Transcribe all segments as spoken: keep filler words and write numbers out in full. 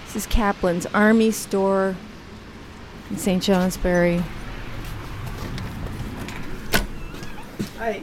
This is Kaplan's Army Store in Saint Johnsbury. Hi.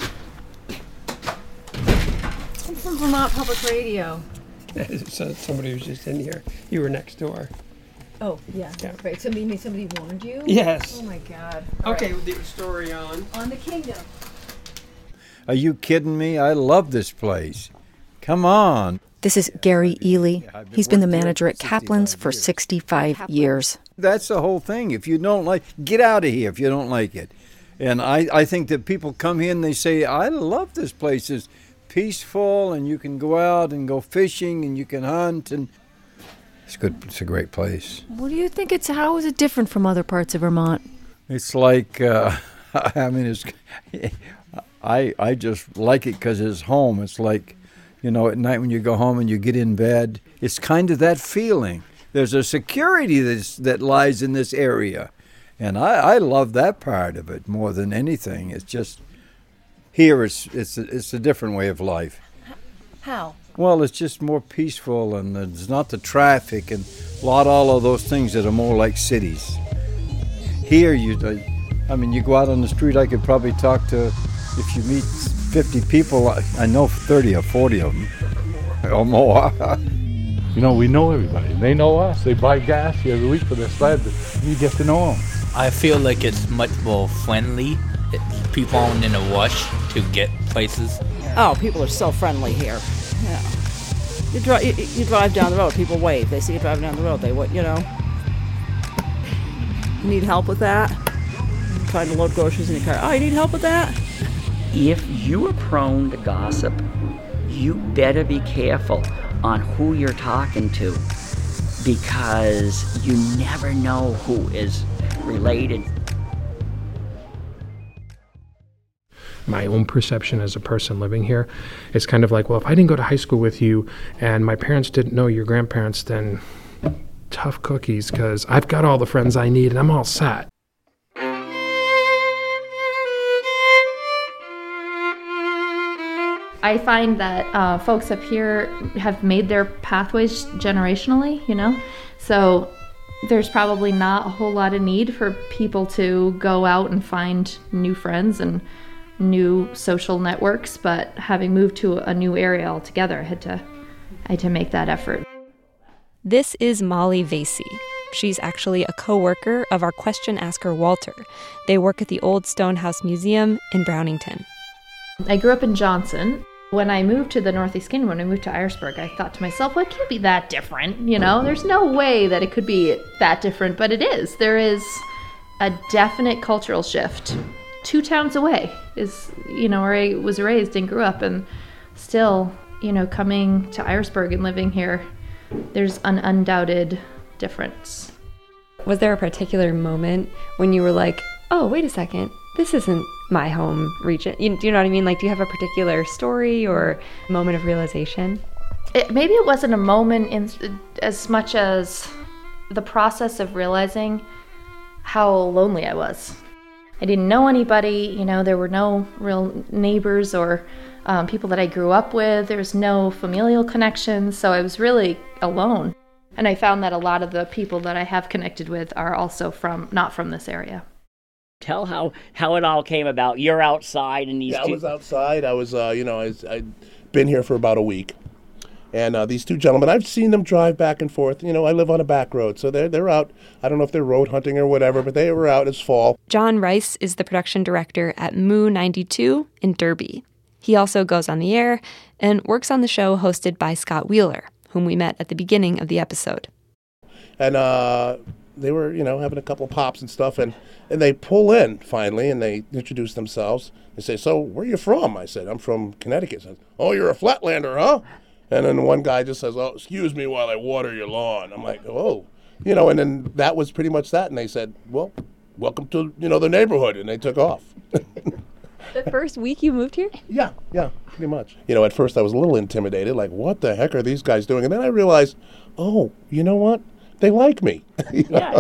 I'm from Vermont Public Radio. So somebody was just in here. You were next door. Oh, yeah. yeah. Right. So maybe somebody warned you? Yes. Oh, my God. All okay, right. The story on. On the Kingdom. Are you kidding me? I love this place. Come on. This is Gary Ely. He's been the manager at Kaplan's for sixty-five years. That's the whole thing. If you don't like, get out of here if you don't like it. And I, I think that people come here and they say, I love this place. It's peaceful and you can go out and go fishing and you can hunt. And it's good. It's a great place. What do you think it's, how is it different from other parts of Vermont? It's like, uh, I mean, it's, I, I just like it because it's home. It's like, you know, at night when you go home and you get in bed, it's kind of that feeling. There's a security that's, that lies in this area. And I, I love that part of it more than anything. It's just, here it's, it's, a, it's a different way of life. How? Well, it's just more peaceful and there's not the traffic and a lot all of those things that are more like cities. Here, you, I mean, you go out on the street, I could probably talk to, if you meet fifty people, I know thirty or forty of them or more. You know, we know everybody. They know us. They buy gas every week for their sled. You get to know them. I feel like it's much more friendly. People aren't in a rush to get places. Oh, people are so friendly here. Yeah. You, dri- you, you drive down the road, people wave. They see you driving down the road, they what you know. You need help with that? I'm trying to load groceries in your car. Oh, you need help with that? If you are prone to gossip, you better be careful on who you're talking to because you never know who is related. My own perception as a person living here is kind of like, well, if I didn't go to high school with you and my parents didn't know your grandparents, then tough cookies because I've got all the friends I need and I'm all set. I find that uh, folks up here have made their pathways generationally, you know, so there's probably not a whole lot of need for people to go out and find new friends and new social networks, but having moved to a new area altogether, I had to, I had to make that effort. This is Molly Vasey. She's actually a co-worker of our question asker Walter. They work at the Old Stonehouse Museum in Brownington. I grew up in Johnson. When I moved to the Northeast Kingdom, when I moved to Irishburg, I thought to myself, well, it can't be that different, you know? There's no way that it could be that different, but it is. There is a definite cultural shift. Two towns away is, you know, where I was raised and grew up, and still, you know, coming to Irishburg and living here, there's an undoubted difference. Was there a particular moment when you were like, oh, wait a second, this isn't my home region? You, do you know what I mean? Like, do you have a particular story or moment of realization? It, maybe it wasn't a moment in as much as the process of realizing how lonely I was. I didn't know anybody, you know, there were no real neighbors or um, people that I grew up with. There was no familial connections, so I was really alone. And I found that a lot of the people that I have connected with are also from, not from this area. Tell how, how it all came about. You're outside and these Yeah, two... I was outside. I was, uh, you know, I, I'd been here for about a week. And uh, these two gentlemen, I've seen them drive back and forth. You know, I live on a back road, so they're, they're out. I don't know if they're road hunting or whatever, but they were out. It's fall. John Rice is the production director at Moo ninety-two in Derby. He also goes on the air and works on the show hosted by Scott Wheeler, whom we met at the beginning of the episode. And uh, they were, you know, having a couple pops and stuff, and, and they pull in finally, and they introduce themselves. They say, so where are you from? I said, I'm from Connecticut. Said, oh, you're a Flatlander, huh? And then one guy just says, oh, excuse me while I water your lawn. I'm like, oh, you know, and then that was pretty much that. And they said, well, welcome to, you know, the neighborhood. And they took off. The first week you moved here? Yeah, yeah, pretty much. You know, at first I was a little intimidated, like, what the heck are these guys doing? And then I realized, oh, you know what? They like me. Yeah.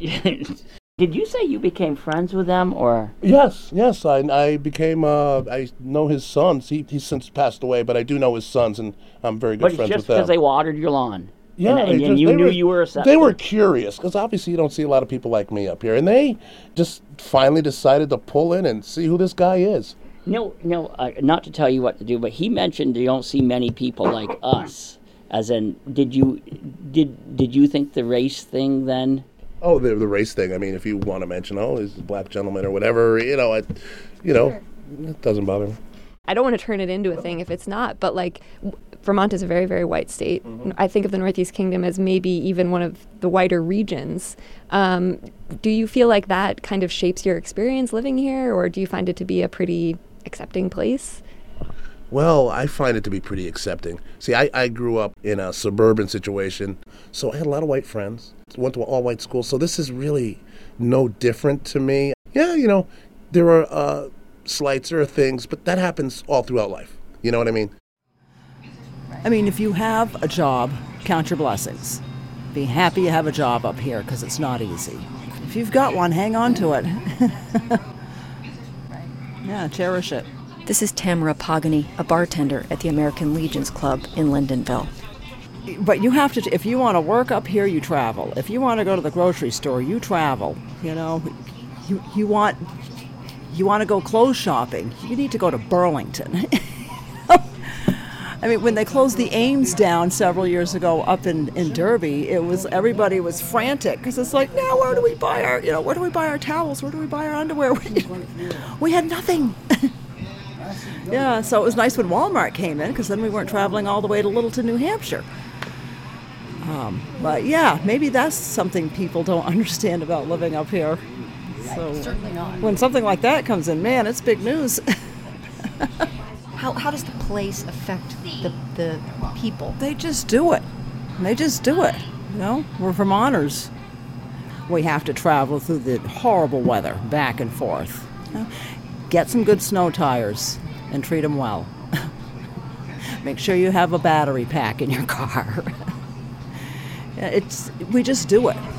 Did you say you became friends with them, or? Yes, yes. I, I became, uh, I know his sons. He, he's since passed away, but I do know his sons, and I'm very good but friends just with them. because they watered your lawn? Yeah, and, they and just- you they knew were- you were accepted. They were curious because obviously you don't see a lot of people like me up here, and they just finally decided to pull in and see who this guy is. No, no, uh, not to tell you what to do, but he mentioned you don't see many people like us. As in, did you did did you think the race thing then? Oh, the the race thing. I mean, if you want to mention, oh, he's a black gentleman or whatever, you know, I, you know, it doesn't bother me. I don't want to turn it into a thing if it's not, but like w- Vermont is a very, very white state. Mm-hmm. I think of the Northeast Kingdom as maybe even one of the whiter regions. Um, do you feel like that kind of shapes your experience living here, or do you find it to be a pretty accepting place? Well, I find it to be pretty accepting. See, I, I grew up in a suburban situation, so I had a lot of white friends. Went to an all-white school, so this is really no different to me. Yeah, you know, there are uh, slights, there are things, but that happens all throughout life. You know what I mean? I mean, if you have a job, count your blessings. Be happy you have a job up here, because it's not easy. If you've got one, hang on to it. Yeah, cherish it. This is Tamara Pagani, a bartender at the American Legions Club in Lyndonville. But you have to, if you want to work up here, you travel. If you want to go to the grocery store, you travel. You know, you you want you want to go clothes shopping, you need to go to Burlington. I mean, when they closed the Ames down several years ago up in, in Derby, it was everybody was frantic because it's like, now where do we buy our, you know, where do we buy our towels? Where do we buy our underwear? We had nothing. Yeah, so it was nice when Walmart came in because then we weren't traveling all the way to Littleton, New Hampshire. Um, but yeah, maybe that's something people don't understand about living up here. So Certainly not. when something like that comes in, man, it's big news. How, how does the place affect the, the people? They just do it. They just do it. You know, we're Vermonters. We have to travel through the horrible weather back and forth. You know, get some good snow tires and treat them well. Make sure you have a battery pack in your car. It's we just do it.